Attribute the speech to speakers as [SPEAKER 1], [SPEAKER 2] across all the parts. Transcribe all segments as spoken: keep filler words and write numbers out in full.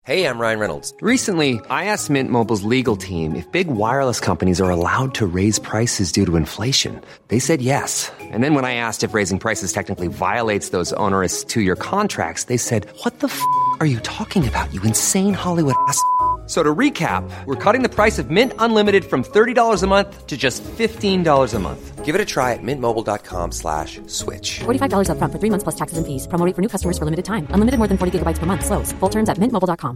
[SPEAKER 1] Hey, I'm Ryan Reynolds.
[SPEAKER 2] Recently, I asked Mint Mobile's legal team if big wireless companies are allowed to raise prices due to inflation. They said yes. And then when I asked if raising prices technically violates those onerous two-year contracts, they said, what the f*** are you talking about, you insane Hollywood ass f- So to recap, we're cutting the price of Mint Unlimited from thirty dollars a month to just fifteen dollars a month.
[SPEAKER 1] Give it a try at mintmobile.com slash switch.
[SPEAKER 3] forty-five dollars up front for three months plus taxes and fees. Promo rate for new customers for limited time. Unlimited more than forty gigabytes per month. Slows full terms at mint mobile dot com.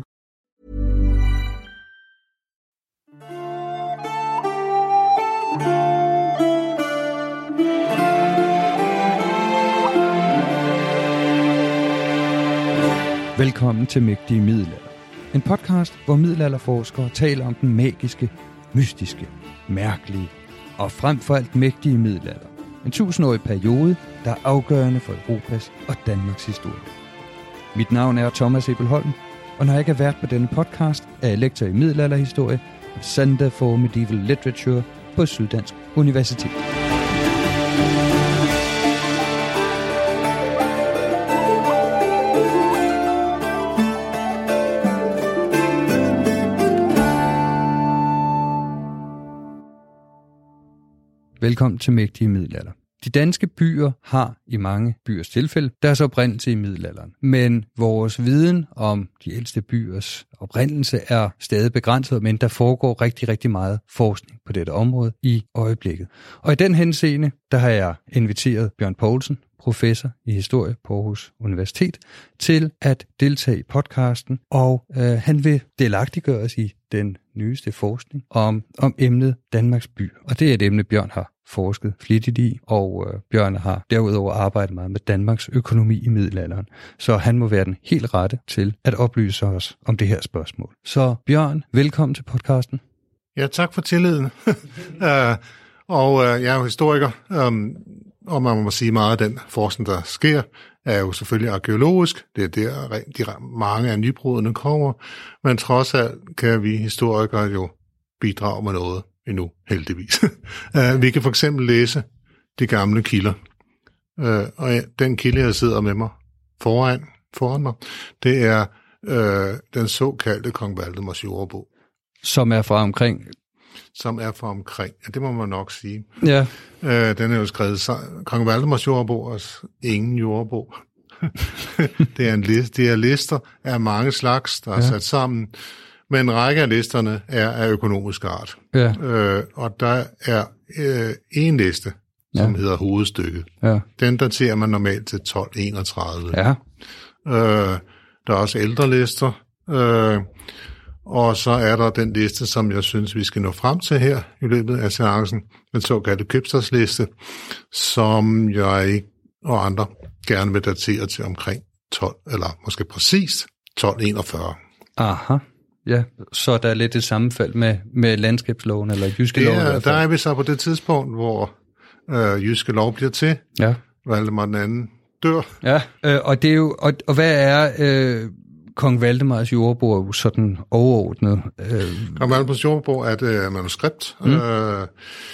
[SPEAKER 4] Velkommen til Mægtige Middelalder. En podcast, hvor middelalderforskere taler om den magiske, mystiske, mærkelige og frem for alt mægtige middelalder. En tusindårig periode, der er afgørende for Europas og Danmarks historie. Mit navn er Thomas Ebelholm, og når jeg ikke er vært på denne podcast, er jeg lektor i middelalderhistorie ved Center for Medieval Literature på Syddansk Universitet. Velkommen til Mægtige Middelalder. De danske byer har i mange byers tilfælde deres oprindelse i middelalderen. Men vores viden om de ældste byers oprindelse er stadig begrænset, men der foregår rigtig, rigtig meget forskning på dette område i øjeblikket. Og i den henseende, der har jeg inviteret Bjørn Poulsen, professor i historie på Aarhus Universitet, til at deltage i podcasten, og øh, han vil delagtiggøre os i den nyeste forskning om, om emnet Danmarks by. Og det er et emne, Bjørn har forsket flittigt i, og øh, Bjørn har derudover arbejdet meget med Danmarks økonomi i middelalderen, så han må være den helt rette til at oplyse os om det her spørgsmål. Så Bjørn, velkommen til podcasten.
[SPEAKER 5] Ja, tak for tilliden. uh, og uh, jeg er jo historiker, um, og man må sige meget af den forskning, der sker, er jo selvfølgelig arkeologisk. Det er der, de mange af nybrudene kommer, men trods alt kan vi historikere jo bidrage med noget endnu, heldigvis. uh, vi kan for eksempel læse de gamle kilder, uh, og den kilde, jeg sidder med mig foran, foran mig, det er uh, den såkaldte Kong Valdemars Jordebog.
[SPEAKER 4] Som er fra omkring...
[SPEAKER 5] Som er fra omkring, ja, det må man nok sige.
[SPEAKER 4] Ja.
[SPEAKER 5] Uh, den er jo skrevet, Kong Valdemars Jordebog og ingen jordebog. det, er en liste, det er lister af mange slags, der er ja. sat sammen, men en række af listerne er af økonomisk art.
[SPEAKER 4] Ja.
[SPEAKER 5] Uh, og der er uh, en liste, som ja. hedder hovedstykket. Ja. Den daterer man normalt til tolv enogtredive.
[SPEAKER 4] Ja.
[SPEAKER 5] Uh, der er også ældre lister, uh, og så er der den liste, som jeg synes, vi skal nå frem til her i løbet af seancen, den såkaldte købstadsliste, som jeg og andre gerne vil datere til omkring tolv, eller måske præcis tolv enogfyrre.
[SPEAKER 4] Aha, ja, så der er lidt et sammenfald med, med landskabsloven eller jyske lov.
[SPEAKER 5] Ja, der er vi så på det tidspunkt, hvor øh, jyske lov bliver til. Ja. Valdemar den anden dør.
[SPEAKER 4] Ja, øh, og det er jo, og, og hvad er... Øh, Kong Valdemars Jordebog er jo sådan overordnet.
[SPEAKER 5] Øh... Kong Valdemars Jordebog er et manuskript, mm. øh,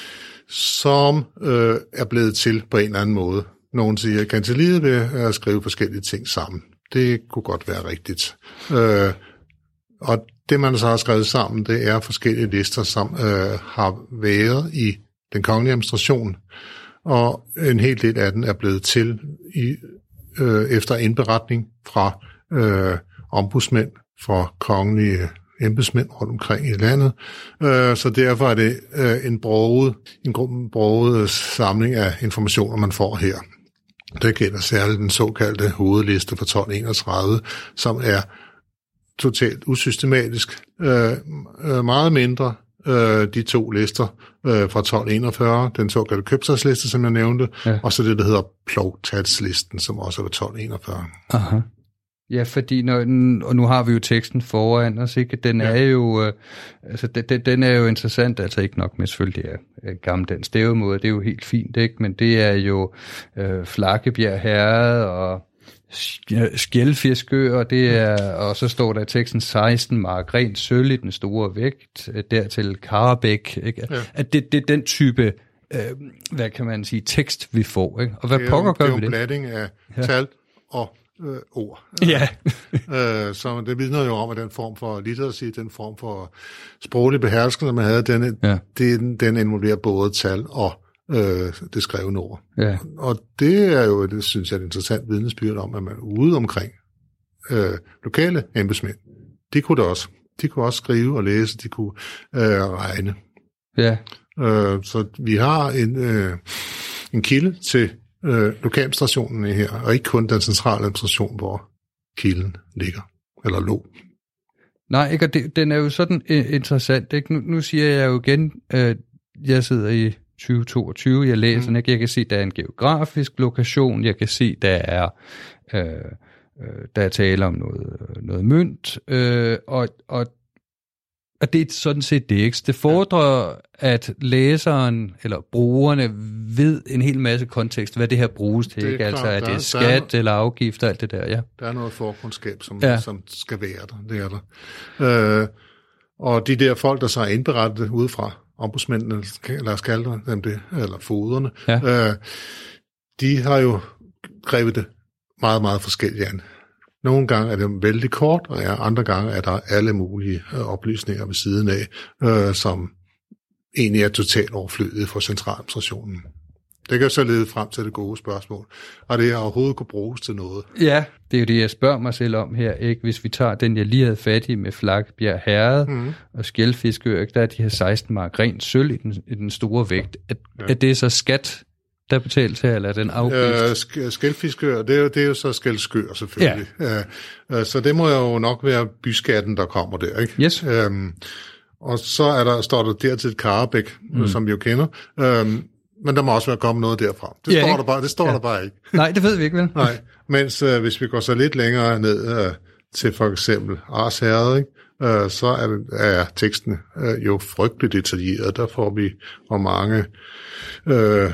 [SPEAKER 5] som øh, er blevet til på en eller anden måde. Nogen siger, at kancelliet vil at skrive forskellige ting sammen. Det kunne godt være rigtigt. Øh, og det, man så har skrevet sammen, det er forskellige lister, som øh, har været i den kongelige administration, og en hel del af den er blevet til i, øh, efter indberetning fra øh, ombudsmænd, fra kongelige embedsmænd rundt omkring i landet. Øh, så derfor er det øh, en broget, en broget samling af informationer, man får her. Det gælder særligt den såkaldte hovedliste fra tolv enogtredive, som er totalt usystematisk. Øh, meget mindre øh, de to lister øh, fra tolv enogfyrre, den såkaldte købstadsliste, som jeg nævnte, ja. Og så det, der hedder plovtatslisten, som også er tolv enogfyrre.
[SPEAKER 4] Aha. Ja, fordi når, og nu har vi jo teksten foran os, ikke? Den ja. er jo, øh, altså den, den er jo interessant, altså ikke nok med selvfølgelig det er øh, gammeldansk stavemåde, det er jo helt fint, ikke? Men det er jo øh, Flakkebjerg Herred og Skjelfiskø, og det er, og så står der i teksten seksten mark rent sølv i den store vægt, dertil Karabæk, ikke? Ja. At det, det er den type, øh, hvad kan man sige, tekst vi får, ikke? Og hvad pokker gør vi det?
[SPEAKER 5] Det er jo en blanding af ja. tal og øh, ord.
[SPEAKER 4] Ja.
[SPEAKER 5] øh, så det vidner jo om, at den form for literacy, den form for sproglig beherskelse, man havde, den, ja. den, den involverer både tal og øh, det skrevne ord.
[SPEAKER 4] Ja.
[SPEAKER 5] Og det er jo, det synes jeg, et interessant vidnesbyrd om, at man ude omkring øh, lokale embedsmænd, de kunne det også. De kunne også skrive og læse, de kunne øh, regne.
[SPEAKER 4] Ja.
[SPEAKER 5] Øh, så vi har en, øh, en kilde til øh, lokaladministrationen her, og ikke kun den centrale administration, hvor kilden ligger, eller lå.
[SPEAKER 4] Nej, ikke, og det, den er jo sådan interessant. Ikke? Nu, nu siger jeg jo igen, øh, jeg sidder i tyve toogtyve, jeg læser mm. ikke? Jeg kan se, der er en geografisk lokation, jeg kan se, der er... Øh, der er tale om noget, noget mønt, øh, og, og, og det er sådan set det, ikke? Det fordrer, at læseren eller brugerne ved en hel masse kontekst, hvad det her bruges til, ikke? Altså, er det skat der, eller afgifter, alt det der, ja. Der er noget forkundskab, som, ja. som skal være der, det er der. Øh, og de der folk, der så er indberettet udefra, ombudsmændene, eller skal der dem det, eller foderne, ja. øh, de har jo grebet det meget, meget forskelligt an. Nogle gange er det vældig kort, og ja, andre gange er der alle mulige øh, oplysninger ved siden af, øh, som egentlig er totalt overflødige for centraladministrationen. Det kan så lede frem til det gode spørgsmål. Og det er overhovedet kunne bruges til noget. Ja, det er jo det, jeg spørger mig selv om her, ikke? Hvis vi tager den, jeg lige havde fat i med Flakkebjerg Herred mm. og Skjelfiskør, der er de her seksten mark rent sølv i den, i den store vægt. Er, ja. er det så skat, der betalt her, eller er den afgift? Øh, Skjelfiskør, det er jo, det er jo så Skjelskør selvfølgelig. Ja. Øh, så det må jo nok være byskatten, der kommer der, ikke? Yes. Øhm, og så er der, står der dertil et Karrebæk, mm. som vi jo kender. Øhm, men der må også være kommet noget derfra. Det ja, står, der bare, det står ja. der bare ikke. Nej, det ved vi ikke, vel? Nej, mens øh, hvis vi går så lidt længere ned øh, til for eksempel Ars Herred, ikke? Øh, så er, det, er teksten øh, jo frygteligt detaljeret. Der får vi, hvor mange... Øh,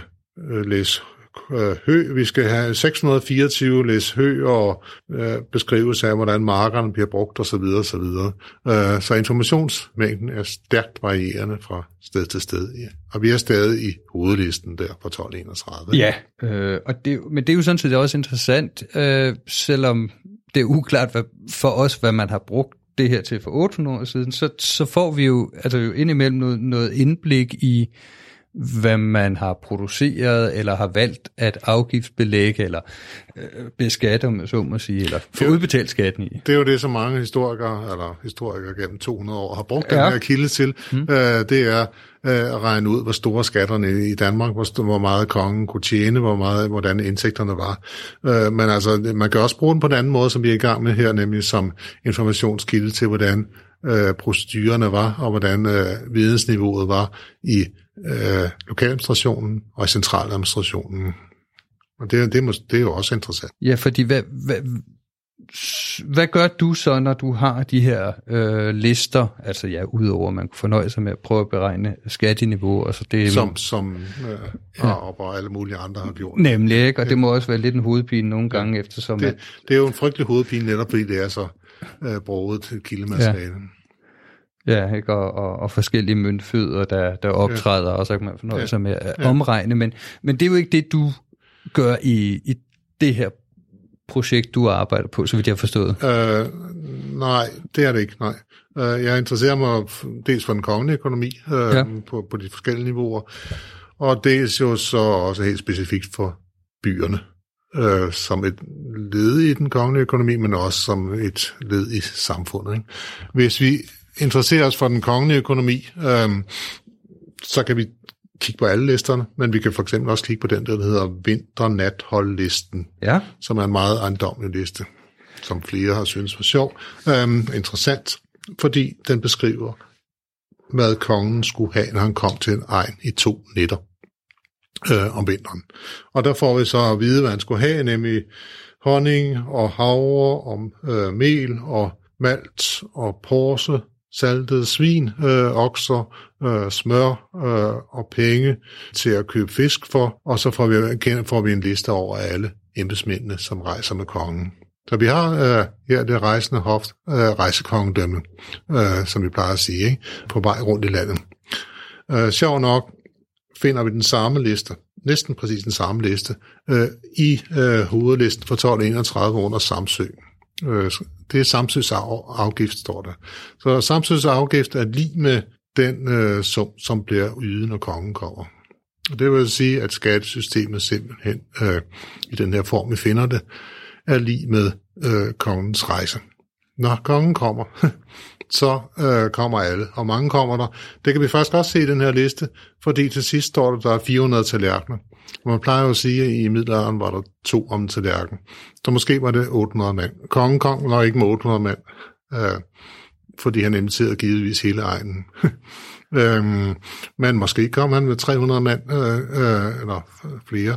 [SPEAKER 4] læs øh, hø. Vi skal have seks hundrede og fireogtyve læs hø og øh, beskrivelse af, hvordan markerne bliver brugt osv. osv. Øh, så informationsmængden er stærkt varierende fra sted til sted. Ja. Og vi er stadig i hovedlisten der på tolv enogtredive. Ja, øh, og det, men det er jo sådan set også interessant, øh, selvom det er uklart hvad, for os, hvad man har brugt det her til for otte hundrede år siden, så, så får vi jo, altså jo indimellem noget, noget indblik i hvad man har produceret, eller har valgt at afgiftsbelægge, eller øh, beskatte, om jeg så må sige, eller få udbetalt skatten i. Det er jo det, som mange historikere, eller historikere gennem to hundrede år, har brugt ja. den her kilde til. Hmm. Øh, det er øh, at regne ud, hvor store skatterne i Danmark, hvor, hvor meget kongen kunne tjene, hvor meget, hvordan indtægterne var. Øh, men altså, man kan også bruge den på en anden måde, som vi er i gang med her, nemlig som informationskilde til, hvordan øh, procedurerne var, og hvordan øh, vidensniveauet var i Øh, lokaladministrationen og i centraladministrationen. Og det, det, må, det er jo også interessant. Ja, fordi hvad, hvad, hvad gør du så, når du har de her øh, lister, altså ja, udover at man kunne fornøje sig med at prøve at beregne skatteniveau, altså det som, som øh, ja. Arab og alle mulige andre har gjort. Nemlig, ikke? Og det må også være lidt en hovedpine nogle gange, ja. eftersom... Det, at, det er jo en frygtelig hovedpine, netop fordi det er så øh, broget til kildemateriale. Ja. Ja, ikke? Og, og, og forskellige møntfødder, der, der optræder, ja. og så kan man fornøje ja. sig med at ja. omregne. Men, men det er jo ikke det, du gør i, i det her projekt, du arbejder på, så vidt jeg har forstået. Øh, nej, det er det ikke, nej. Øh, jeg interesserer mig dels for den kongelige økonomi øh, ja. på, på de forskellige niveauer, og dels jo så også helt specifikt for byerne, øh, som et led i den kongelige økonomi, men også som et led i samfundet. Ikke? Hvis vi interesserer os for den kongelige økonomi, øhm, så kan vi kigge på alle listerne, men vi kan for eksempel også kigge på den, der hedder vinternatholdlisten, ja. som er en meget ejendommelig liste, som flere har syntes var sjov. Øhm, interessant, fordi den beskriver, hvad kongen skulle have, når han kom til en egn i to nætter øh, om vinteren. Og der får vi så at vide, hvad han skulle have, nemlig honning og havre, og øh, mel og malt og porse, saltede svin, øh, okser, øh, smør øh, og penge til at købe fisk for, og så får vi, får vi en liste over alle embedsmændene, som rejser med kongen. Så vi har øh, her det rejsende hof, øh, rejsekongedømme, øh, som vi plejer at sige, ikke? På vej rundt i landet. Øh, sjov nok finder vi den samme liste
[SPEAKER 5] næsten præcis den samme liste, øh, i øh, hovedlisten for tolv enogtredive under Samsø. Øh, det er Samsøs afgift, står der. Så Samsøs afgift er lige med den øh, sum, som bliver ydet, når kongen kommer. Og det vil sige, at skattesystemet simpelthen, øh, i den her form, vi finder det, er lige med øh, kongens rejse. Når kongen kommer, så øh, kommer alle, og mange kommer der. Det kan vi faktisk også se i den her liste, fordi til sidst står der, der er fire hundrede tallerkener. Man plejer jo at sige, at i middelalderen var der to om tallerken. Så måske var det otte hundrede mand. Kongen kom nok ikke med otte hundrede mand, øh, fordi han inviterede givetvis hele egnen. øhm, men måske kom han med tre hundrede mand, øh, øh, eller flere.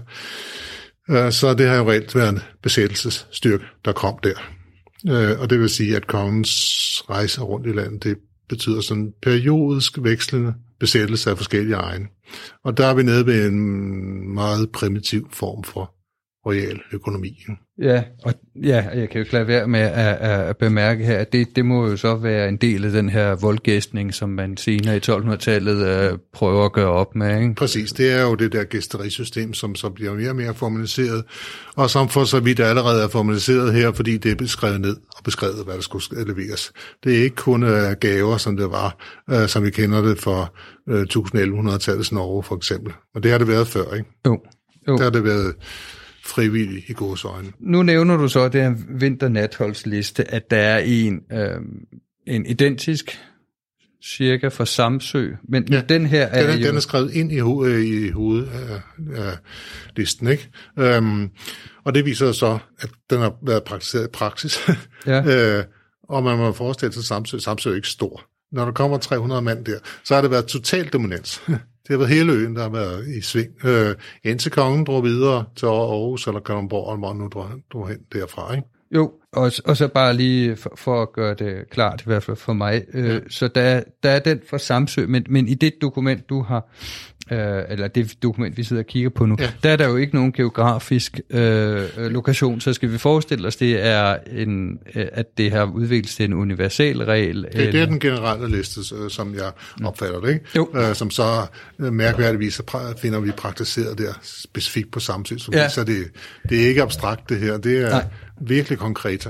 [SPEAKER 5] Øh, så det har jo reelt været en besættelsesstyrke, der kom der. Øh, og det vil sige, at kongens rejse rundt i landet, det betyder sådan en periodisk vekslende besættelse af forskellige egne. Og der er vi nede ved en meget primitiv form for royal økonomi.
[SPEAKER 4] Ja, og ja, jeg kan jo ikke lade være med at, at bemærke her, at det, det må jo så være en del af den her voldgæstning, som man senere i tolvhundredetallet øh, prøver at gøre op med, ikke?
[SPEAKER 5] Præcis, det er jo det der gæsterisystem, som så bliver mere og mere formaliseret, og som for så vidt allerede er formaliseret her, fordi det er beskrevet ned og beskrevet, hvad der skulle leveres. Det er ikke kun øh, gaver, som det var, øh, som vi kender det for øh, elleve hundrede-tallets Norge for eksempel. Og det har det været før, ikke?
[SPEAKER 4] Jo. jo.
[SPEAKER 5] Der har det været frivillig i gåseøjne.
[SPEAKER 4] Nu nævner du så det her vinternatholdsliste, at der er en, øh, en identisk cirka for Samsø, men ja, den her er
[SPEAKER 5] den,
[SPEAKER 4] jo...
[SPEAKER 5] Den er skrevet ind i, ho- i hovedet af, af listen, ikke? Øhm, og det viser så, at den har været praktiseret i praksis. Ja. øh, og man må forestille sig, at Samsø, Samsø er ikke stor. Når der kommer tre hundrede mand der, så har det været total dominans. Det har været hele øen, der har været i sving. Øh, indtil kongen drog videre til Aarhus eller Kalundborg, og hvor nu drog, drog hen derfra, ikke?
[SPEAKER 4] Jo, og, og så bare lige for, for at gøre det klart, i hvert fald for mig. Øh, ja. Så der, der er den for Samsø, men, men i det dokument, du har, øh, eller det dokument, vi sidder og kigger på nu, ja. Der er der jo ikke nogen geografisk øh, lokation, så skal vi forestille os, det er en, at det har udviklet til en universal regel.
[SPEAKER 5] Det, det er den generelle liste, som jeg opfatter det, ikke? Jo. Øh, som så mærkværdigvis finder vi praktiseret der, specifikt på Samsø, ja. Så det, det er ikke abstrakt det her, det er Nej. virkelig konkret.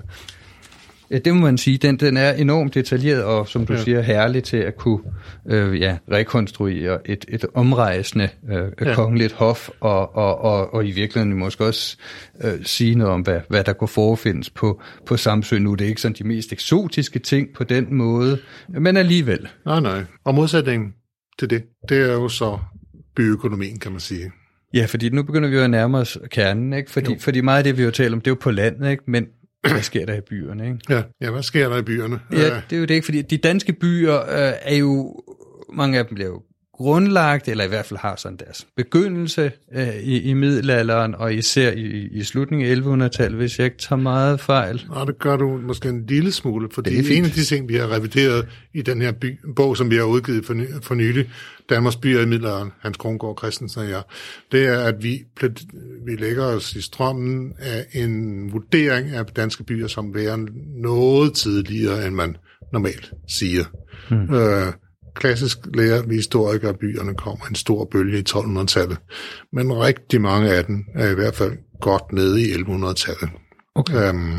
[SPEAKER 4] Ja, det må man sige. Den, den er enormt detaljeret og, som du ja. siger, herlig til at kunne øh, ja, rekonstruere et, et omrejsende øh, ja. kongeligt hof, og, og, og, og i virkeligheden måske også øh, sige noget om, hvad, hvad der kunne forefindes på, på Samsø nu. Det er ikke sådan de mest eksotiske ting på den måde, men alligevel.
[SPEAKER 5] Nej, nej. Og modsætningen til det, det er jo så byøkonomien, kan man sige.
[SPEAKER 4] Ja, fordi nu begynder vi jo at nærme os kernen, ikke? Fordi, fordi meget af det, vi jo taler om, det er jo på landet, ikke? Men hvad sker der i byerne, ikke?
[SPEAKER 5] Ja, ja, hvad sker der i byerne?
[SPEAKER 4] Ja, det er jo det, ikke? Fordi de danske byer øh, er jo, mange af dem bliver jo grundlagt, eller i hvert fald har sådan deres begyndelse øh, i, i middelalderen, og især i, i slutningen af elleve hundrede-tallet, hvis jeg ikke tager meget fejl.
[SPEAKER 5] Nej, det gør du måske en lille smule, fordi det er en af de ting, vi har revideret i den her by, bog, som vi har udgivet for, ny, for nylig, Danmarks byer i middelalderen, Hans Kronborg Christensen og jeg, det er, at vi, vi lægger os i strømmen af en vurdering af danske byer, som værer noget tidligere, end man normalt siger. Hmm. Øh, Klassisk lærer vi historikere af byerne kommer en stor bølge i tolv hundrede-tallet, men rigtig mange af dem er i hvert fald godt nede i elleve hundrede-tallet. Okay. Øhm,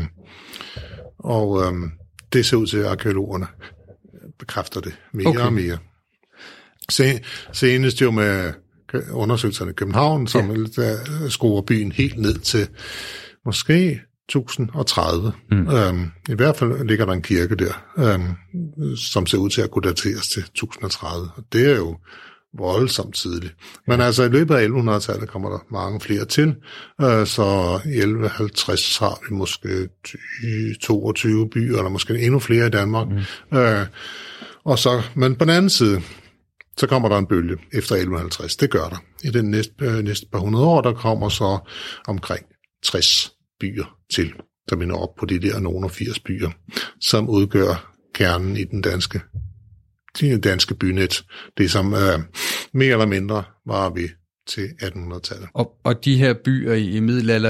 [SPEAKER 5] og øhm, det ser ud til, at arkeologerne bekræfter det mere okay. og mere. Se, senest jo med undersøgelserne i København, som ja. skruer byen helt ned til måske tusind og tredive. Mm. Øhm, I hvert fald ligger der en kirke der, øhm, som ser ud til at kunne dateres til tusind og tredive. Og det er jo voldsomt tidligt. Men ja. altså i løbet af elleve hundrede-tallet kommer der mange flere til, øh, så i elleve halvtreds har vi måske toogtyve byer, eller måske endnu flere i Danmark. Mm. Øh, og så, men på den anden side, så kommer der en bølge efter elleve halvtreds. Det gør der. I den næste, øh, næste par hundrede år, der kommer så omkring tres byer til, så vi når op på de der nogen og firs byer, som udgør kernen i den danske, den danske bynet. Det som øh, mere eller mindre var vi til atten hundrede-tallet.
[SPEAKER 4] Og, og de her byer i, i middelalderen,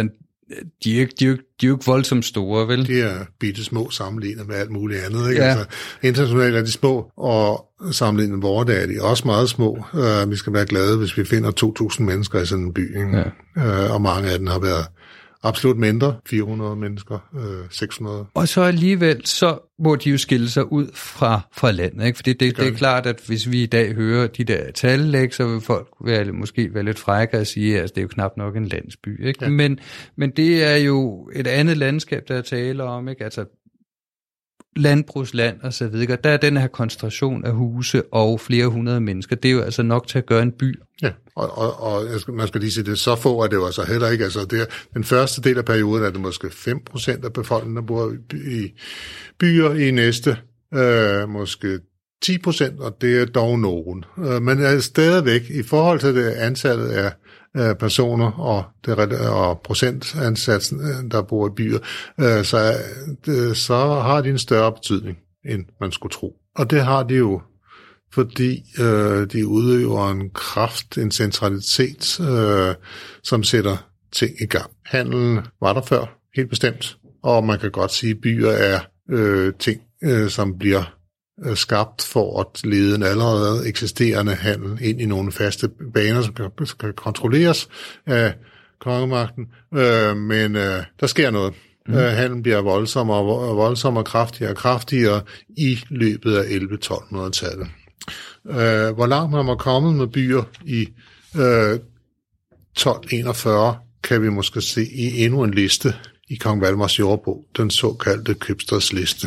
[SPEAKER 4] De er, jo, de, er jo, de er jo ikke voldsomt store, vel?
[SPEAKER 5] De er bitte små sammenlignet med alt muligt andet. Ikke?
[SPEAKER 4] Ja.
[SPEAKER 5] Altså, internationalt er de små, og sammenlignet med vores dag er de også meget små. Uh, vi skal være glade, hvis vi finder to tusind mennesker i sådan en by. Ikke? Ja. Uh, og mange af dem har været absolut mindre, fire hundrede mennesker, øh, seks hundrede.
[SPEAKER 4] Og så alligevel, så må de jo skille sig ud fra, fra landet, ikke? Fordi det, det, det er klart, at hvis vi i dag hører de der tal, så vil folk være, måske være lidt frække at sige, at altså, det er jo knap nok en landsby, ikke? Ja. Men, men det er jo et andet landskab, der taler om, ikke? Altså landbrugsland og så videre. Der er den her koncentration af huse og flere hundrede mennesker. Det er jo altså nok til at gøre en by.
[SPEAKER 5] Ja, og, og, og man skal lige sige, det er så få, at det var så heller ikke. Altså, det er, den første del af perioden er det måske fem procent af befolkningen, der bor i, by, i byer. I næste øh, måske ti procent, og det er dog nogen. Øh, men er stadigvæk, i forhold til det antallet af øh, personer og, det, og procentansatsen, der bor i byer, øh, så, det, så har de en større betydning, end man skulle tro. Og det har de jo, fordi øh, de udøver en kraft, en centralitet, øh, som sætter ting i gang. Handelen var der før, helt bestemt, og man kan godt sige, at byer er øh, ting, øh, som bliver øh, skabt for at lede en allerede eksisterende handel ind i nogle faste baner, som kan, skal kontrolleres af kongemagten, øh, men øh, der sker noget. Mm. Øh, handlen bliver voldsommere og voldsommere og kraftigere og kraftigere i løbet af elleve-tolv hundrede-tallet. Uh, hvor langt man var kommet med byer i uh, tolv enogfyrre, kan vi måske se i endnu en liste i Kong Valdemars jordbog, den såkaldte købstadsliste.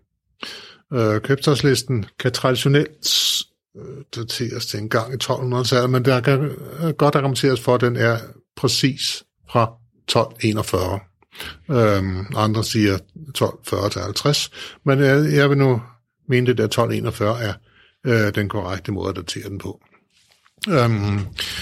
[SPEAKER 5] Uh, købstadslisten kan traditionelt uh, dateres til en gang i tolv hundrede-tallet, men der kan uh, godt argumenteres for, at den er præcis fra tolv enogfyrre. Uh, andre siger tolv fyrre til halvtreds, men uh, jeg vil nu mene, det der tolv enogfyrre er den korrekte måde at datere den på. Um,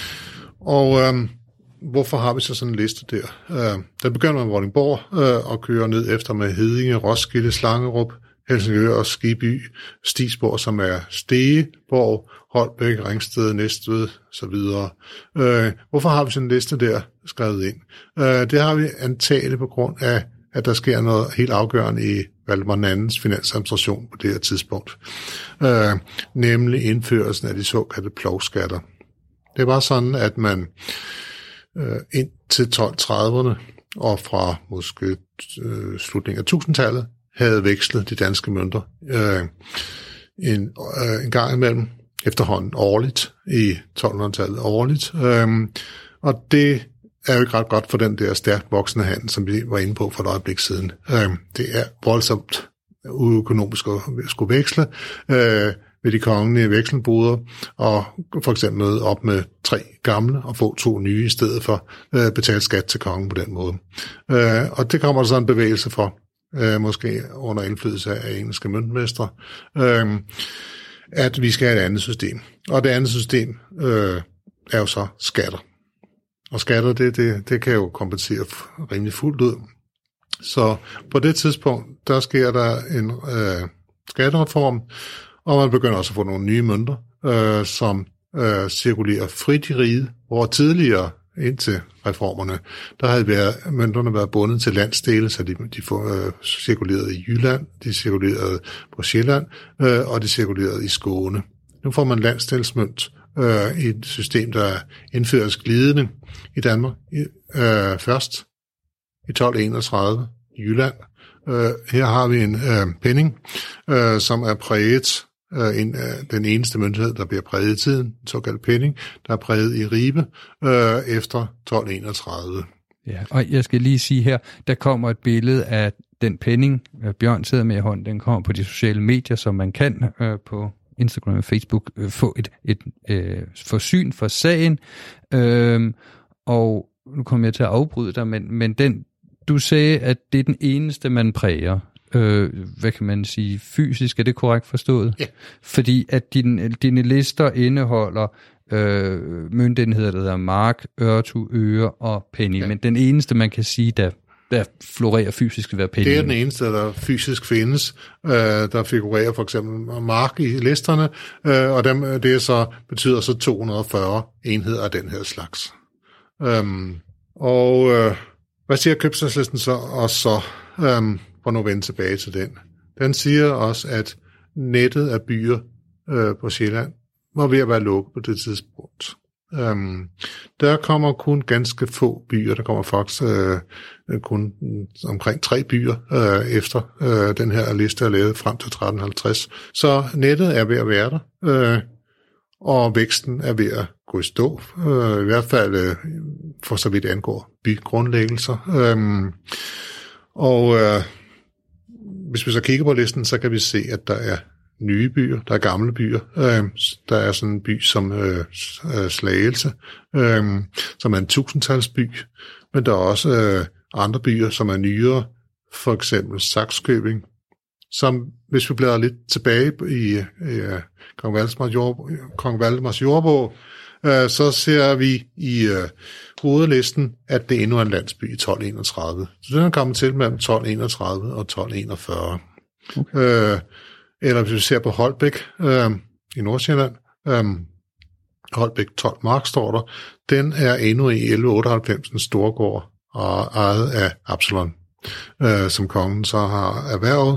[SPEAKER 5] og um, hvorfor har vi så sådan en liste der? Uh, den begynder med Vordingborg uh, og kører ned efter med Hedinge, Roskilde, Slangerup, Helsingør og Skiby, Stigsborg, som er Stegeborg, Holbæk, Ringsted, Næstved, så videre. Uh, hvorfor har vi sådan en liste der skrevet ind? Uh, det har vi antageligt på grund af, at der sker noget helt afgørende i Valdemar den andens finansadministration på det her tidspunkt, øh, nemlig indførelsen af de såkaldte plovskatter. Det var sådan, at man øh, ind til tolv trediverne og fra måske øh, slutningen af tusindtallet havde vekslet de danske mønter øh, en, øh, en gang imellem, efterhånden årligt, i tolv hundrede-tallet årligt. Øh, og det er jo ikke ret godt for den der stærkt voksende handel, som vi var inde på for et øjeblik siden. Øh, det er voldsomt uøkonomisk at skulle veksle øh, ved de kongelige vekselboder, og for eksempel møde op med tre gamle og få to nye i stedet for øh, betale skat til kongen på den måde. Øh, og det kommer der så en bevægelse for, øh, måske under indflydelse af engelske møntmestre, øh, at vi skal have et andet system. Og det andet system øh, er jo så skatter. Og skatter, det, det, det kan jo kompensere rimelig fuldt ud. Så på det tidspunkt, der sker der en øh, skattereform, og man begynder også at få nogle nye mønter, øh, som øh, cirkulerer frit i riget, hvor tidligere indtil reformerne, der havde været, mønterne været bundet til landsdele, så de, de får, øh, cirkulerede i Jylland, de cirkulerede på Sjælland, øh, og de cirkulerede i Skåne. Nu får man landsdelsmønt øh, i et system, der indføres glidende i Danmark øh, først i tolv enogtredive i Jylland. Øh, her har vi en øh, penning, øh, som er præget, øh, en, øh, den eneste mønthed, der bliver præget i tiden, den såkaldte penning, der er præget i Ribe øh, efter tolv enogtredive.
[SPEAKER 4] Ja, og jeg skal lige sige her, der kommer et billede af den penning, Bjørn sidder med i hånden, den kommer på de sociale medier, som man kan øh, på Instagram og Facebook øh, få et, et øh, forsyn for sagen. Øh, og nu kommer jeg til at afbryde dig, men, men den, du sagde, at det er den eneste, man præger. Øh, hvad kan man sige? Fysisk, er det korrekt forstået?
[SPEAKER 5] Ja.
[SPEAKER 4] Fordi at din, dine lister indeholder øh, møntenheder, der hedder mark, ørtu, øre og penny. Ja. Men den eneste, man kan sige, der der florerer fysisk vil være penny.
[SPEAKER 5] Det er den eneste, der fysisk findes, øh, der figurerer for eksempel mark i listerne, øh, og dem, det så betyder så to hundrede og fyrre enheder af den her slags. Øhm, og øh, Hvad siger købstadslisten så? Og så, øhm, for nu at vende tilbage til den. Den siger også, at nettet af byer øh, på Sjælland var ved at være lukket på det tidspunkt. Øhm, der kommer kun ganske få byer. Der kommer faktisk øh, kun omkring tre byer øh, efter øh, den her liste er lavet frem til tretten halvtreds. Så nettet er ved at være der, øh, og væksten er ved at gå i stå. Øh, I hvert fald øh, for så vidt angår bygrundlæggelser. Øhm, og øh, hvis vi så kigger på listen, så kan vi se, at der er nye byer, der er gamle byer. Øh, der er sådan en by som øh, Slagelse, øh, som er en tusindtalsby, men der er også øh, andre byer, som er nyere, for eksempel Sakskøbing, som, hvis vi bladrer lidt tilbage i, i uh, Kong Valdemars, jord, Kong Valdemars jordbog, uh, så ser vi i uh, hovedlisten, at det endnu er en landsby i tolv enogtredive. Så den er kommet til mellem tolv enogtredive og tolv enogfyrre. Okay. Uh, eller hvis vi ser på Holbæk uh, i Nordsjælland, um, Holbæk tolv mark står der, den er endnu i elleve otteoghalvfems en storgård og ejet af Absalon, øh, som kongen så har erhvervet.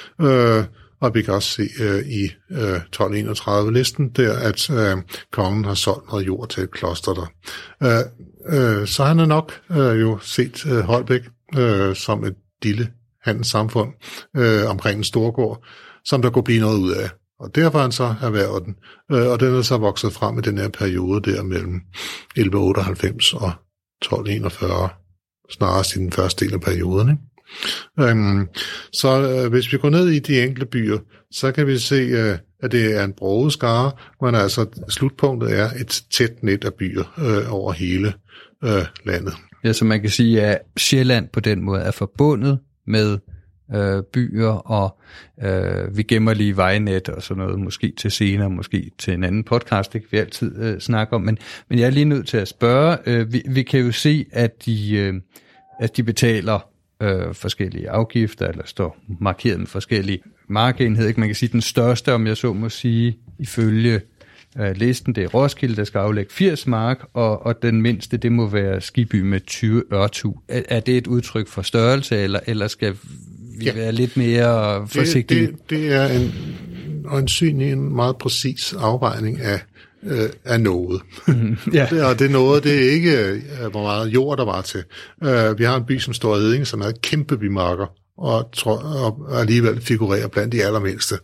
[SPEAKER 5] Øh, og vi kan også se øh, i øh, tolv enogtredive-listen der, at øh, kongen har solgt noget jord til et kloster der. Øh, øh, så han har nok øh, jo set øh, Holbæk øh, som et lille handelssamfund øh, omkring en storgård, som der kunne blive noget ud af. Og derfor har han så erhvervet den. Øh, og den er så vokset frem i den her periode der mellem elleve otteoghalvfems og tolv enogfyrre, snarest i den første del af perioden. Ikke? Øhm, så øh, hvis vi går ned i de enkelte byer, så kan vi se, øh, at det er en broget skare, men altså slutpunktet er et tæt net af byer øh, over hele øh, landet.
[SPEAKER 4] Ja, så man kan sige, at Sjælland på den måde er forbundet med øh, byer, og øh, vi gemmer lige vejnet og sådan noget, måske til senere, måske til en anden podcast, det kan vi altid øh, snakke om, men, men jeg er lige nødt til at spørge, øh, vi, vi kan jo se, at de, øh, at de betaler øh, forskellige afgifter, eller står markeret med forskellige markenheder, ikke? Man kan sige, den største, om jeg så må sige, ifølge øh, listen, det er Roskilde, der skal aflægge firs mark, og, og den mindste, det må være Skibby med tyve ørtu. Er, er det et udtryk for størrelse, eller, eller skal vi ja. være lidt mere forsigtige? Det,
[SPEAKER 5] det, det er en, øjensynlig en meget præcis afvejning af, øh, af noget. Mm, ja. det, og det er noget, det er ikke, øh, hvor meget jord der var til. Uh, vi har en by som Store Edding, som er et kæmpe bymarker, og, og alligevel figurerer blandt de allermindste.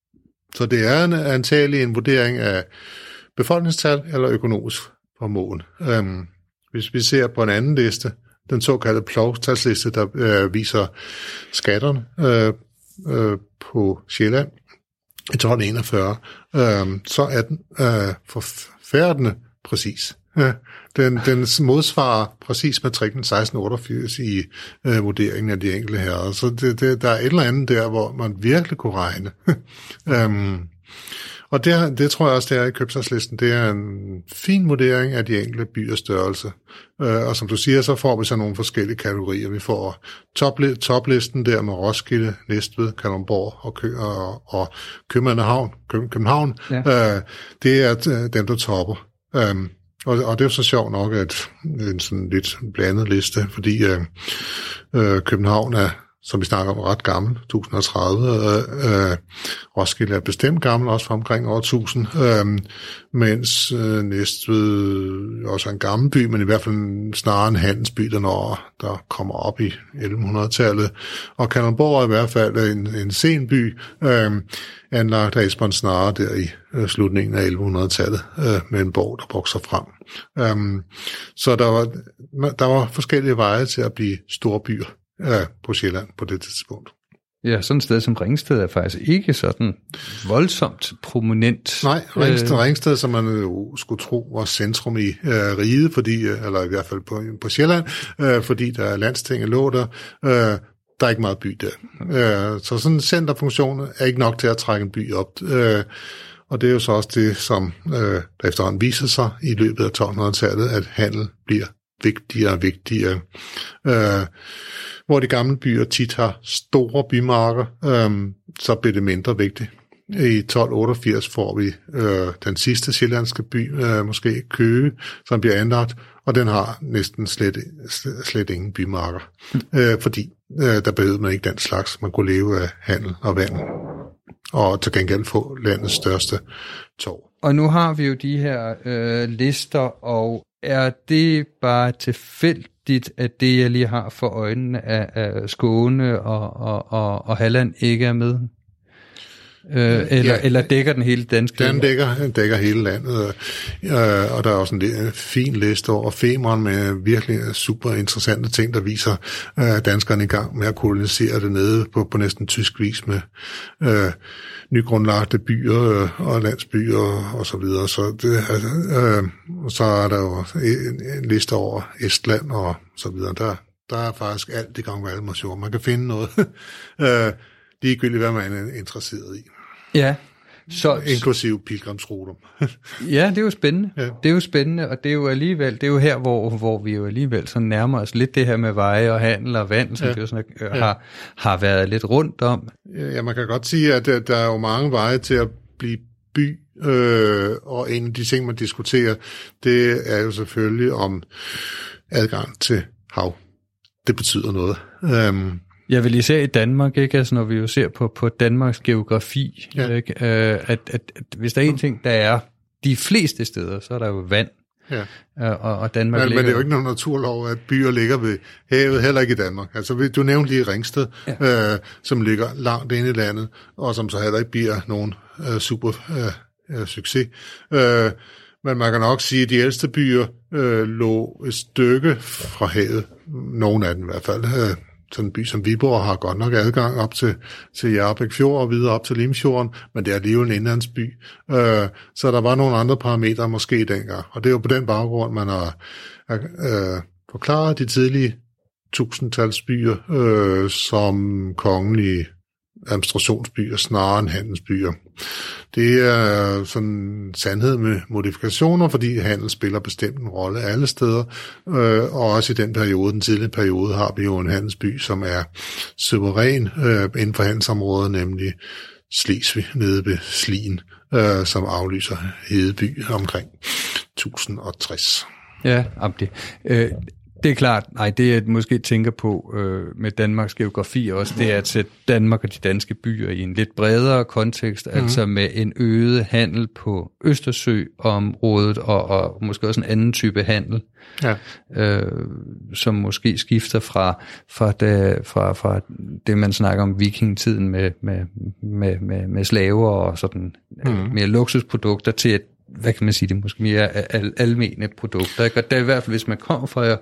[SPEAKER 5] Så det er en, antagelig en vurdering af befolkningstal eller økonomisk formåen. Um, hvis vi ser på en anden liste, den såkaldte plovtalsliste, der øh, viser skatterne øh, øh, på Sjælland i tolv enogfyrre, øh, så er den øh, forfærdende præcis. Den, den modsvarer præcis matriklen seksten otteogfirs i øh, vurderingen af de enkelte herrer. Så det, det, der er et eller andet der, hvor man virkelig kunne regne. um, og det, det tror jeg også, det er i købstadslisten. Det er en fin vurdering af de enkelte byers størrelse. Uh, og som du siger, så får vi så nogle forskellige kategorier. Vi får top, toplisten der med Roskilde, Næstved, Kalundborg og, Kø, og, og København. København. Ja. Uh, det er dem, der topper. Um, Og, og det er jo så sjovt nok, at en sådan lidt blandet liste, fordi øh, øh, København er, som vi snakker om, ret gammel, tusind og tredive. Øh, øh, Roskilde er bestemt gammel, også fra omkring år tusind, øh, mens øh, Næstved også er en gammel by, men i hvert fald snarere en handelsby, der, når der kommer op i elleve hundrede-tallet. Og Kalundborg er i hvert fald en, en sen by, øh, anlagt af Esbern Snare der i øh, slutningen af elleve hundrede-tallet, øh, med en borg, der vokser frem. Um, så der var, der var forskellige veje til at blive store byer øh, på Sjælland på det tidspunkt.
[SPEAKER 4] Ja, sådan et sted som Ringsted er faktisk ikke sådan voldsomt prominent.
[SPEAKER 5] Nej, Ringsted, Ringsted som man jo skulle tro var centrum i øh, riget, fordi, eller i hvert fald på, på Sjælland, øh, fordi der er landstinget lå der. Øh, der er ikke meget by der. Øh, så sådan en centerfunktion er ikke nok til at trække en by op. Øh, og det er jo så også det, som øh, der efterhånden viser sig i løbet af tolv hundrede-tallet, at handel bliver vigtigere og vigtigere. Øh, hvor de gamle byer tit har store bymarker, øh, så bliver det mindre vigtigt. I tolv otteogfirs får vi øh, den sidste sjællandske by, øh, måske Køge, som bliver anlagt, og den har næsten slet, slet, slet ingen bymarker, mm. øh, fordi øh, der behøvede man ikke den slags. Man kunne leve af handel og vand, og til gengæld få landets største torv.
[SPEAKER 4] Og nu har vi jo de her øh, lister, og er det bare tilfældigt, at det, jeg lige har for øjnene af, af Skåne og, og, og, og Halland, ikke er med? Øh, eller, ja, eller dækker den hele danske?
[SPEAKER 5] Den dækker, den dækker hele landet, øh, og der er også en fin liste over Femern med virkelig super interessante ting, der viser øh, danskerne i gang med at kolonisere det nede på, på næsten tysk vis med øh, nygrundlagte byer øh, og landsbyer og, og så videre. Så, det, øh, så er der jo en, en liste over Estland og så videre. Der, der er faktisk alt i gang med alle motioner. Man kan finde noget. øh, ligegyldigt, hvad man er interesseret i.
[SPEAKER 4] Ja. Så,
[SPEAKER 5] inklusive pilgrimsruter.
[SPEAKER 4] Ja, det er jo spændende.
[SPEAKER 5] Ja.
[SPEAKER 4] Det er jo spændende, og det er jo alligevel, det er jo her, hvor, hvor vi jo alligevel så nærmer os lidt det her med veje og handel og vand, som ja. det jo sådan, øh, ja. har, har været lidt rundt om.
[SPEAKER 5] Ja, man kan godt sige, at der er jo mange veje til at blive by, øh, og en af de ting, man diskuterer, det er jo selvfølgelig om adgang til hav. Det betyder noget. Um,
[SPEAKER 4] Jeg vil især i Danmark, ikke? Altså, når vi jo ser på, på Danmarks geografi, ja. ikke? Øh, at, at, at hvis der er en ting, der er de fleste steder, så er der jo vand.
[SPEAKER 5] Ja.
[SPEAKER 4] Øh, og, og Danmark
[SPEAKER 5] men,
[SPEAKER 4] ligger...
[SPEAKER 5] men det er jo ikke nogen naturlov, at byer ligger ved havet, heller ikke i Danmark. Altså, du nævnte lige Ringsted, ja. øh, som ligger langt inde i landet, og som så heller ikke bliver nogen øh, super øh, øh, succes. Øh, men man kan nok sige, at de ældste byer øh, lå et stykke fra havet. Nogle af dem i hvert fald. Øh, sådan en by som Viborg har godt nok adgang op til, til Hjarbæk Fjord og videre op til Limfjorden, men det er alligevel en indlandsby. Øh, så der var nogle andre parametre måske dengang, og det er jo på den baggrund, man har øh, forklaret de tidlige tusindtalsbyer øh, som kongelige administrationsbyer snarere end handelsbyer. Det er sådan en sandhed med modifikationer, fordi handel spiller bestemt en rolle alle steder, øh, og også i den periode, den tidlige periode, har vi jo en handelsby, som er suveræn øh, inden for handelsområdet, nemlig Slesvig nede ved Slien, øh, som aflyser Hedeby omkring tusind og tres.
[SPEAKER 4] Ja, det. Øh, Det er klart, nej, det jeg måske tænker på øh, med Danmarks geografi også, det er at sætte Danmark og de danske byer i en lidt bredere kontekst, mm-hmm. altså med en øget handel på Østersøområdet og, og måske også en anden type handel, ja. øh, som måske skifter fra, fra, det, fra, fra det, man snakker om vikingetiden med, med, med, med, med slaver og sådan mm-hmm. mere luksusprodukter til, at, hvad kan man sige, det er måske mere al, almene produkter. Ikke? Og der i hvert fald, hvis man kommer fra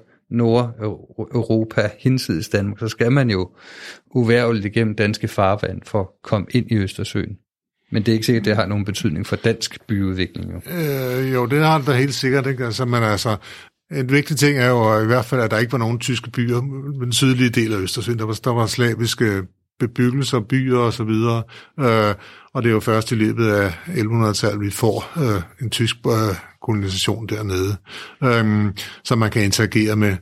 [SPEAKER 4] Nordeuropa, hinsides Danmark, så skal man jo uværligt igennem danske farvand for at komme ind i Østersøen. Men det er ikke sikkert, at det har nogen betydning for dansk byudvikling. Jo,
[SPEAKER 5] øh, jo det har det da helt sikkert. Ikke? Altså, men altså, en vigtig ting er jo i hvert fald, at der ikke var nogen tyske byer i den sydlige del af Østersøen. Der var, der var slaviske bebyggelser, byer og så videre. Øh, og det er jo først i løbet af elleve hundrede-tallet, vi får øh, en tysk øh, kolonisation dernede, øh, som man kan interagere med.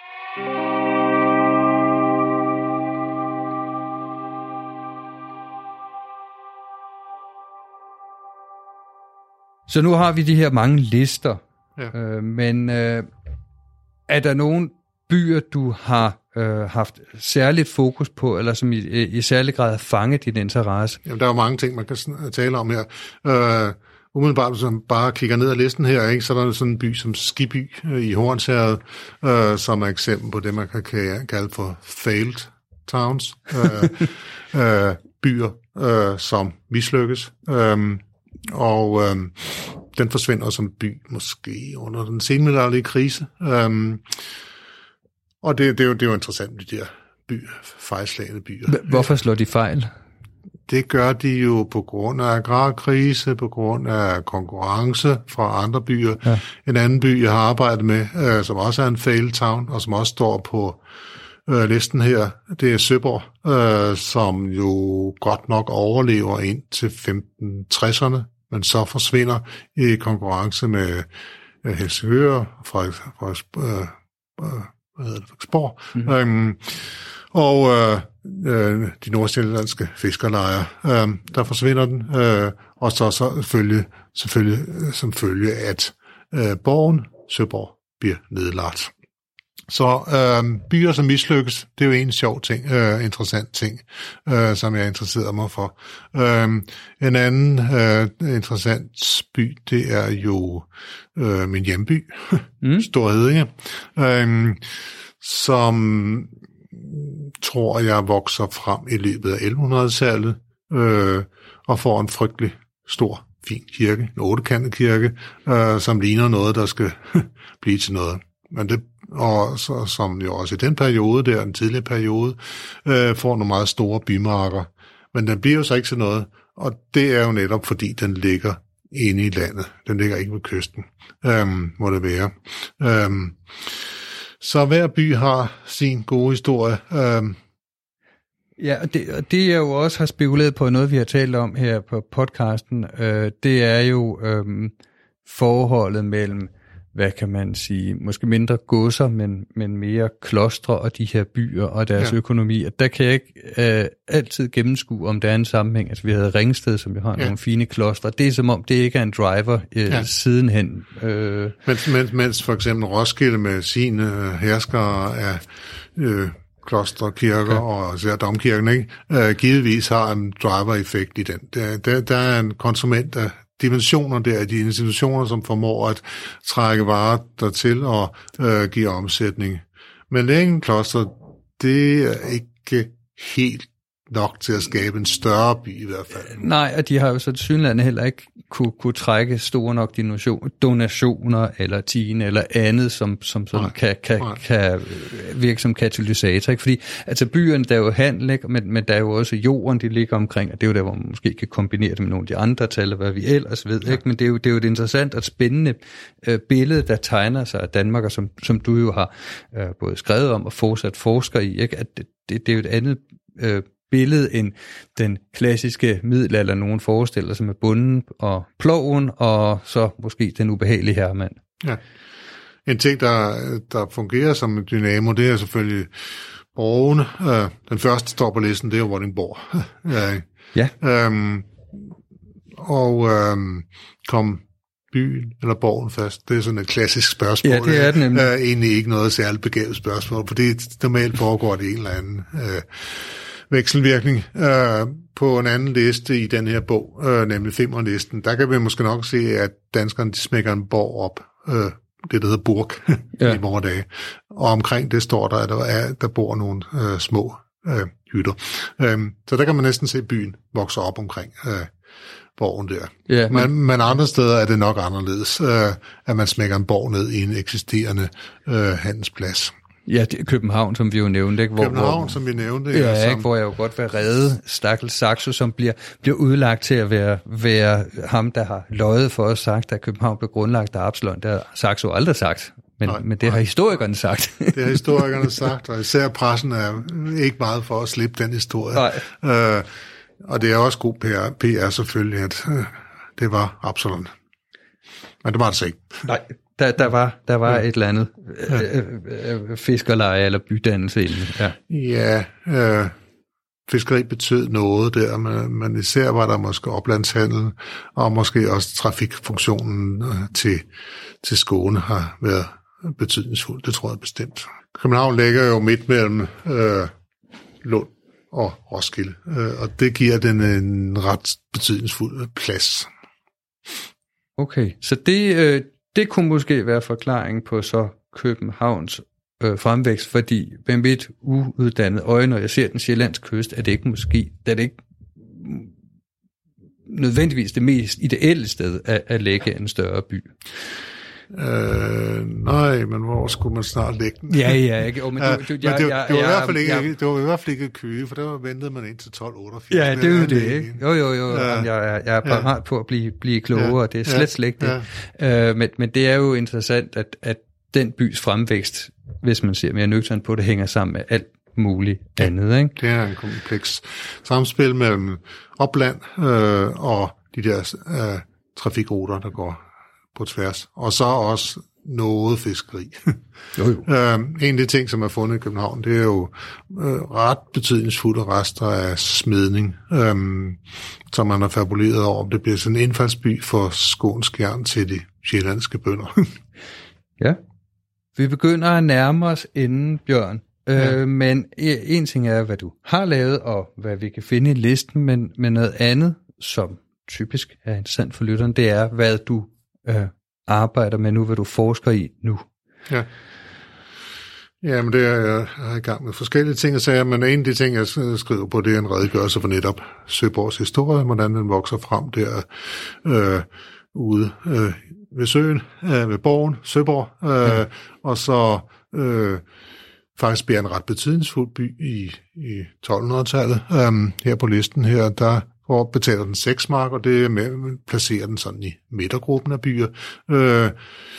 [SPEAKER 4] Så nu har vi de her mange lister,
[SPEAKER 5] ja.
[SPEAKER 4] øh, men øh, er der nogen byer, du har øh, haft særligt fokus på, eller som i, i særlig grad har fanget din interesse?
[SPEAKER 5] Jamen, der er jo mange ting, man kan tale om her. Øh, umiddelbart, hvis man bare kigger ned ad listen her, ikke, så er der sådan en by som Skiby øh, i Hornsherred, øh, som er eksempel på det, man kan kalde for failed towns. Øh, øh, byer, øh, som mislykkes. Øh, og øh, den forsvinder som by måske under den senmiddelalderlige krise. Øh, Og det, det, er jo, det er jo interessant, de der by, fejlslagne byer.
[SPEAKER 4] Hvorfor slår de fejl?
[SPEAKER 5] Det gør de jo på grund af agrarkrise, på grund af konkurrence fra andre byer. Ja. En anden by, jeg har arbejdet med, øh, som også er en failed town, og som også står på øh, listen her, det er Søborg, øh, som jo godt nok overlever ind til femten tresserne, men så forsvinder i konkurrence med øh, Helsingør, fra, fra øh, øh, hvad hedder det, Frederiksborg. Mm-hmm. Øhm, Og øh, øh, de nordsjællandske fiskerlejre, øh, der forsvinder den, øh, og så, så selvfølgelig, selvfølgelig som følge, at øh, borgen, Søborg, bliver nedlagt. Så øh, byer, som mislykkes, det er jo en sjov ting, øh, interessant ting, øh, som jeg interesserer mig for. Øh, en anden øh, interessant by, det er jo øh, min hjemby, mm. Store Heddinge, øh, som tror jeg vokser frem i løbet af elleve-hundrede-tallet, øh, og får en frygtelig stor, fin kirke, en ottekantet kirke, øh, som ligner noget, der skal blive til noget. Men det og så, som jo også i den periode der, den tidlige periode, øh, får nogle meget store bymarker. Men den bliver jo så ikke til noget, og det er jo netop fordi, den ligger inde i landet. Den ligger ikke ved kysten, øhm, må det være. Øhm, så hver by har sin gode historie. Øhm.
[SPEAKER 4] Ja, og det, og det jeg jo også har spekuleret på, noget vi har talt om her på podcasten, øh, det er jo øh, forholdet mellem, hvad kan man sige, måske mindre godser, men, men mere klostre og de her byer og deres ja. økonomi. Og der kan jeg ikke øh, altid gennemskue, om der er en sammenhæng. Altså vi havde Ringsted, som jo har ja. nogle fine klostre. Det er som om, det ikke er en driver øh, ja. sidenhen. Øh.
[SPEAKER 5] Mens, mens, mens for eksempel Roskilde med sine herskere af øh, klostre, kirker ja. og især domkirken, ikke? Øh, givetvis har en driver-effekt i den. Der, der, der er en konsument af dimensioner der, de institutioner, som formår at trække varer dertil og øh, give omsætning. Men Længen Kloster, det er ikke helt nok til at skabe en større by i hvert fald.
[SPEAKER 4] Nej, og de har jo så tilsyneladende heller ikke kunne, kunne trække store nok donationer eller tiende eller andet, som, som sådan kan, kan, kan virke som katalysator. Ikke? Fordi altså byerne, der er jo handel, ikke? Men, men der er jo også jorden, de ligger omkring, og det er jo der, hvor man måske kan kombinere det med nogle af de andre tal, hvad vi ellers ved. Ja. Ikke? Men det er, jo, det er jo et interessant og spændende øh, billede, der tegner sig af Danmark, og som, som du jo har øh, både skrevet om og fortsat forsker i. Ikke? At det, det, det er jo et andet øh, billede end den klassiske middelalder, nogen forestiller sig med bunden og ploven, og så måske den ubehagelige herremand. Ja.
[SPEAKER 5] En ting, der, der fungerer som en dynamo, det er selvfølgelig borgene. Øh, den første står på listen, det er jo Vordingborg. ja. ja. Øhm, og øhm, kom byen eller borgen først? Det er sådan et klassisk spørgsmål.
[SPEAKER 4] Ja, det er det nemlig.
[SPEAKER 5] Øh, egentlig ikke noget særligt begavet spørgsmål, for det normalt foregår det en eller anden øh, vekselvirkning. Øh, på en anden liste i den her bog, øh, nemlig Femmerlisten, der kan vi måske nok se, at danskerne de smækker en borg op, øh, det der hedder Burg, ja. i vore dage. Og omkring det står der, at der, er, der bor nogle øh, små øh, hytter. Øh, så der kan man næsten se byen vokse op omkring øh, borgen der. Ja, men, men, men andre steder er det nok anderledes, øh, at man smækker en borg ned i en eksisterende øh, handelsplads.
[SPEAKER 4] Ja, det er København, som vi jo nævnte. Ikke? Hvor,
[SPEAKER 5] København,
[SPEAKER 4] hvor,
[SPEAKER 5] som vi nævnte.
[SPEAKER 4] Ja,
[SPEAKER 5] ja som,
[SPEAKER 4] ikke? Hvor jeg jo godt vil redde stakkels Saxo, som bliver, bliver udlagt til at være, være ham, der har løjet for os sagt, at København blev grundlagt af Absalon. Det har Saxo aldrig sagt, men, nej, men det nej. har historikerne sagt.
[SPEAKER 5] Det har historikerne sagt, og især pressen er ikke meget for at slippe den historie. Nej. Øh, og det er også god P R, P R selvfølgelig, at øh, det var Absalon. Men det var det så ikke. Nej.
[SPEAKER 4] Der, der var, der var ja. et eller andet øh, øh, fiskerleje eller bydannelse inden. Ja,
[SPEAKER 5] ja øh, fiskeri betød noget der, men, men især var der måske oplandshandel, og måske også trafikfunktionen øh, til, til Skåne har været betydningsfuld. Det tror jeg bestemt. København ligger jo midt mellem øh, Lund og Roskilde, øh, og det giver den en ret betydningsfuld plads.
[SPEAKER 4] Okay, så det... Øh, Det kunne måske være forklaring på så Københavns øh, fremvækst, fordi med mit uuddannet øje, når jeg ser den sjællandske kyst, er det ikke måske, er det ikke nødvendigvis det mest ideelle sted at, at lægge en større by.
[SPEAKER 5] Øh, nej, men hvor skulle man snart lægge den?
[SPEAKER 4] Ja, ja, ikke. Oh, men du, du, jeg,
[SPEAKER 5] det,
[SPEAKER 4] jeg,
[SPEAKER 5] det, var
[SPEAKER 4] jeg,
[SPEAKER 5] i hvert fald ikke,
[SPEAKER 4] jeg,
[SPEAKER 5] det var i hvert fald ikke Køge, for der ventede man ind til tolv otteogfirs.
[SPEAKER 4] Ja, det er jo det, ikke? Jo, jo, jo. Ja. Jeg, jeg er parat ja. på at blive, blive klogere, ja. det er slet, ja. slet ikke det. Ja. Uh, men, men det er jo interessant, at, at den bys fremvækst, hvis man ser mere nøgternt på det, hænger sammen med alt muligt ja. andet, ikke?
[SPEAKER 5] Det er en kompleks samspil mellem opland øh, og de der øh, trafikruter, der går på tværs. Og så også noget fiskeri.
[SPEAKER 4] Jo, jo.
[SPEAKER 5] øhm, en af de ting, som er fundet i København, det er jo øh, ret betydningsfulde rester af smedning, øhm, som man har fabuleret over. Det bliver sådan en indfaldsby for skånsk jern til de sjællandske bønder.
[SPEAKER 4] Ja. Vi begynder at nærme os inden, Bjørn.
[SPEAKER 5] Ja.
[SPEAKER 4] Øh, men en ting er, hvad du har lavet, og hvad vi kan finde i listen, men, men noget andet, som typisk er interessant for lytteren, det er, hvad du øh, arbejder med nu, hvad du forsker i nu.
[SPEAKER 5] Ja. Ja, men det er jeg er i gang med forskellige ting og sager, men en af de ting, jeg skriver på, det er en redegørelse for netop Søborgs historie, hvordan den vokser frem der øh, ude øh, ved søen, øh, ved borgen, Søborg, øh, ja. Og så øh, faktisk bliver en ret betydningsfuld by i, i tolv-hundrede-tallet. Øh, her på listen her, der hvor betaler den seks mark, og det er med, placerer den sådan i midtergruppen af byer. Øh,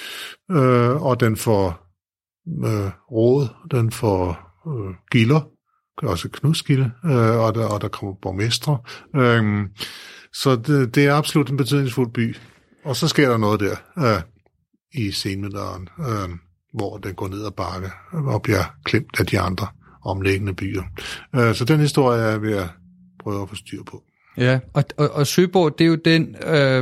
[SPEAKER 5] øh, og den får øh, råd, den får øh, gilder, også knusgilde, øh, og, der, og der kommer borgmestre. Øh, så det, det er absolut en betydningsfuld by. Og så sker der noget der øh, i senmiddelalderen, øh, hvor den går ned ad bakke og bliver klemt af de andre omliggende byer. Øh, så den historie er jeg ved at prøve at få styr på.
[SPEAKER 4] Ja, og, og, og Søborg, det er jo den, øh,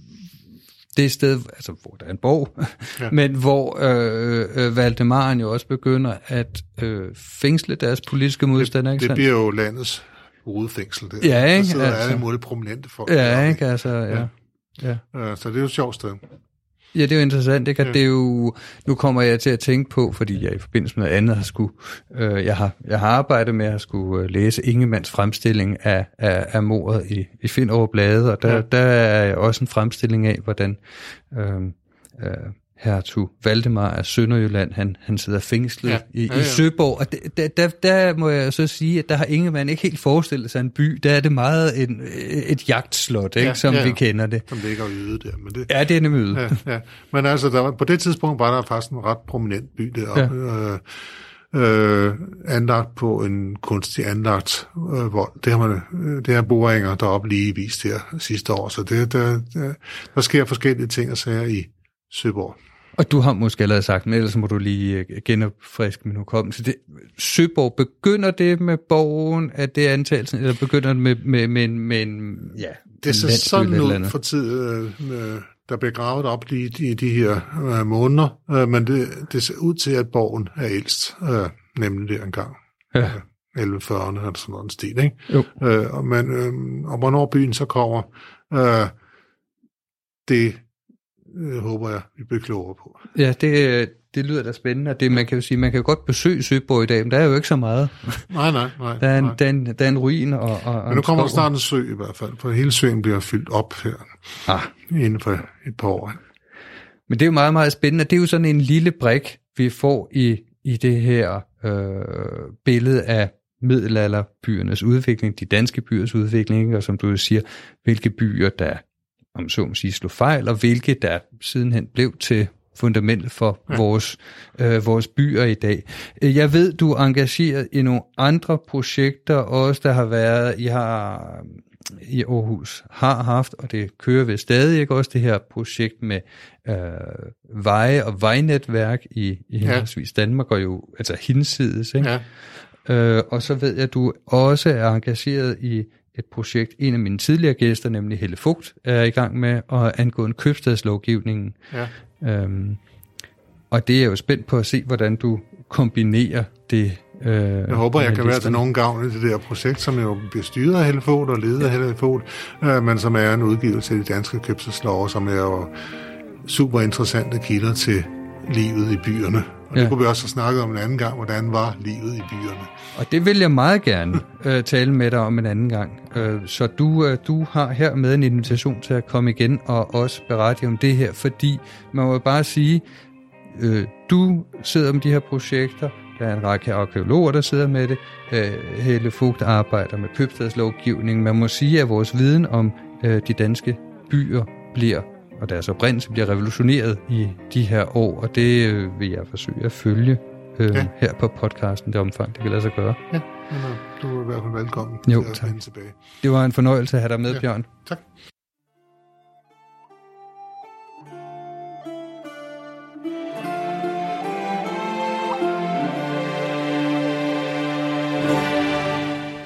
[SPEAKER 4] det sted, altså hvor der er en borg, ja. Men hvor øh, øh, Valdemaren jo også begynder at øh, fængsle deres politiske modstandere.
[SPEAKER 5] Det, det bliver jo landets hovedfængsel. Det.
[SPEAKER 4] Ja, ikke?
[SPEAKER 5] Der sidder
[SPEAKER 4] altså,
[SPEAKER 5] alle mulige prominente folk.
[SPEAKER 4] Ja,
[SPEAKER 5] der,
[SPEAKER 4] ikke? Altså, ja. Ja.
[SPEAKER 5] Ja. Så det er jo et sjovt sted.
[SPEAKER 4] Ja, det er jo interessant, ikke? At
[SPEAKER 5] Ja.
[SPEAKER 4] det er jo, nu kommer jeg til at tænke på, fordi jeg i forbindelse med noget andet har skulle, øh, jeg, har, jeg har arbejdet med at skulle læse Ingemanns fremstilling af, af, af mordet i, i Finderup Blade, og der, ja. der er også en fremstilling af, hvordan øh, øh, hertug Valdemar af Sønderjylland, han, han sidder fængslet ja. i, ja, ja. i Søborg, og det, der, der, der må jeg så sige, at der har Ingemann ikke helt forestillet sig en by, der er det meget en, et jagtslot, ikke, ja, som ja. vi kender det.
[SPEAKER 5] Som ligger ude der. Men det,
[SPEAKER 4] ja, det er nemlig ude.
[SPEAKER 5] Ja, ja. Men altså, der var, på det tidspunkt var der faktisk en ret prominent by deroppe, ja. øh, øh, anlagt på en kunstig anlagt øh, vold. Det har man, det har boringer deroppe lige vist her sidste år, så det, der, der, der sker forskellige ting og sager i Søborg.
[SPEAKER 4] Og du har måske allerede sagt, men ellers må du lige genopfriske min hukommelse. Det, Søborg, begynder det med borgen, at det er antagelsen, eller begynder det med, med, med, med en ja,
[SPEAKER 5] det ser sådan ud for tid, øh, der bliver gravet op i de, de her øh, måneder, øh, men det, det ser ud til, at borgen er ældst, øh, nemlig der engang. Ja. Øh, elleve fyrrerne eller sådan noget en stil, ikke?
[SPEAKER 4] Jo.
[SPEAKER 5] Øh, og, man, øh, og hvornår byen så kommer, øh, det øh, håber jeg, vi bliver klogere på.
[SPEAKER 4] Ja, det, det lyder da spændende, og det, man kan jo sige, man kan jo godt besøge Søborg i dag, men der er jo ikke så meget.
[SPEAKER 5] Nej, nej, nej.
[SPEAKER 4] Der er en,
[SPEAKER 5] nej.
[SPEAKER 4] der er en, der er en ruin og, og
[SPEAKER 5] men nu kommer der snart en sø i hvert fald, for hele søen bliver fyldt op her,
[SPEAKER 4] ah.
[SPEAKER 5] inden for et par år.
[SPEAKER 4] Men det er jo meget, meget spændende, det er jo sådan en lille brik, vi får i, i det her øh, billede af middelalderbyernes udvikling, de danske byers udvikling, og som du siger, hvilke byer, der, om så må sige, slog fejl, og hvilke, der sidenhen blev til fundamentet for ja. vores, øh, vores byer i dag. Jeg ved, du er engageret i nogle andre projekter også, der har været, I har i Aarhus har haft, og det kører ved stadig, ikke også, det her projekt med øh, veje og vejnetværk i, i henholdsvis ja. Danmark, og jo altså hinsides, ikke? Ja. Øh, og så ved jeg, at du også er engageret i et projekt, en af mine tidligere gæster, nemlig Helle Vogt, er i gang med at angå en købstadslovgivningen. Ja. Øhm, og det er jo spændt på at se, hvordan du kombinerer det. Øh,
[SPEAKER 5] jeg håber, jeg kan være til nogen gavn i det der projekt, som jo bliver styret af Helle Vogt og ledet af Helle Vogt, øh, men som er en udgivelse af de danske købstadslove, som er jo super interessante kilder til livet i byerne. Og ja. Det kunne vi også have snakket om en anden gang, hvordan var livet i byerne.
[SPEAKER 4] Og det vil jeg meget gerne øh, tale med dig om en anden gang. Øh, så du, øh, du har her med en invitation til at komme igen og også berette om det her, fordi man må bare sige, øh, du sidder med de her projekter, der er en række arkeologer, der sidder med det. Øh, Helle Vogt arbejder med købstadslovgivning. Man må sige, at vores viden om øh, de danske byer bliver, og deres oprindelse bliver revolutioneret i de her år, og det øh, vil jeg forsøge at følge øh, ja. her på podcasten, det omfang, det kan lade sig gøre.
[SPEAKER 5] Ja, du er i hvert fald velkommen
[SPEAKER 4] jo,
[SPEAKER 5] til at vende tilbage.
[SPEAKER 4] Det var en fornøjelse at have dig med, ja. Bjørn.
[SPEAKER 5] Tak.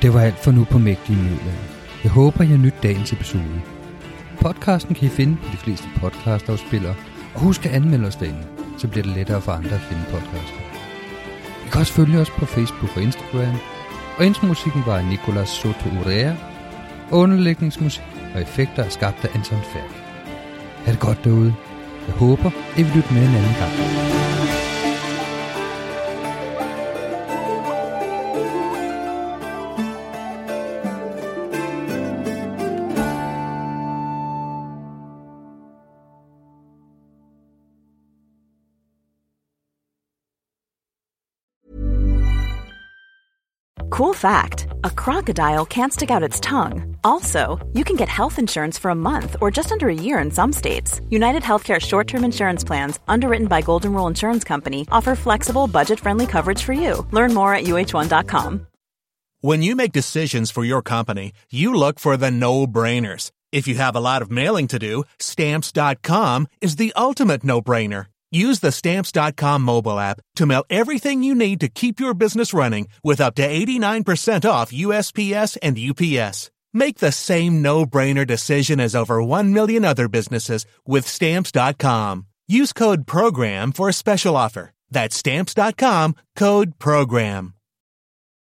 [SPEAKER 4] Det var alt for nu på Mægtige Middelalder. Jeg håber, I har nydt dagens episode. Podcasten kan I finde på de fleste podcastafspillere, og husk at anmelde os derinde, så bliver det lettere for andre at finde podcasten. I kan også følge os på Facebook og Instagram, og intromusikken var af Nicolas Soto Urrea, og underlægningsmusik og effekter er skabt af Anton Færk. Ha' det godt derude. Jeg håber, I vil lytte med en anden gang.
[SPEAKER 6] Cool fact, a crocodile can't stick out its tongue. Also, you can get health insurance for a month or just under a year in some states. United Healthcare short-term insurance plans, underwritten by Golden Rule Insurance Company, offer flexible, budget-friendly coverage for you. Learn more at U H one dot com.
[SPEAKER 7] When you make decisions for your company, you look for the no-brainers. If you have a lot of mailing to do, Stamps dot com is the ultimate no-brainer. Use the Stamps dot com mobile app to mail everything you need to keep your business running with up to eighty-nine percent off U S P S and U P S. Make the same no-brainer decision as over one million other businesses with Stamps dot com. Use code PROGRAM for a special offer. That's Stamps dot com, code PROGRAM.